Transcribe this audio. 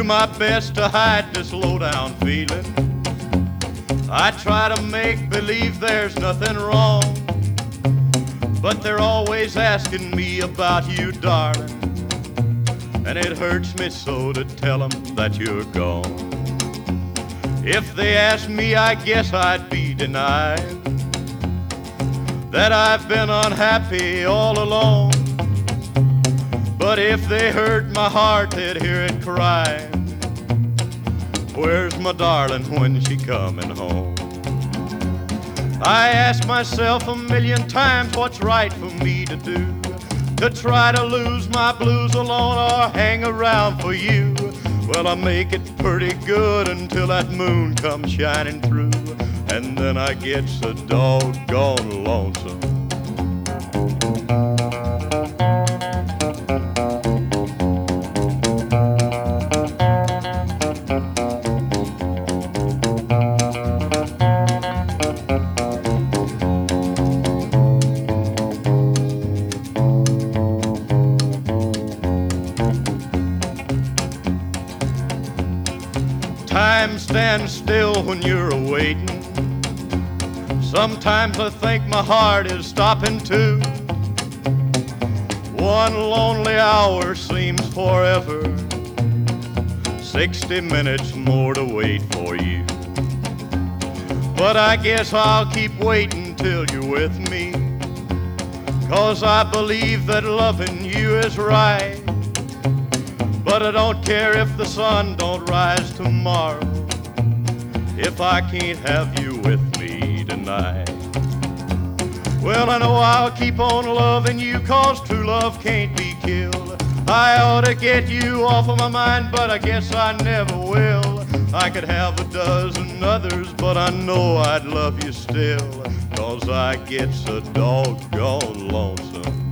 my best to hide this low-down feeling. I try to make believe there's nothing wrong, but they're always asking me about you, darling, and it hurts me so to tell them that you're gone. If they asked me, I guess I'd be denied that I've been unhappy all along. But if they heard my heart, they'd hear it crying, where's my darling when she coming home? I ask myself a million times what's right for me to do, to try to lose my blues alone or hang around for you. Well, I make it pretty good until that moon comes shining through, and then I get so doggone lonesome. Time stands still when you're awaiting. Sometimes I think my heart is stopping too. One lonely hour seems forever, 60 minutes more to wait for you. But I guess I'll keep waiting till you're with me, 'cause I believe that loving you is right. But I don't care if the sun don't rise tomorrow, if I can't have you with me tonight. Well, I know I'll keep on loving you, 'cause true love can't be killed. I ought to get you off of my mind, but I guess I never will. I could have a dozen others, but I know I'd love you still, 'cause I get so doggone lonesome.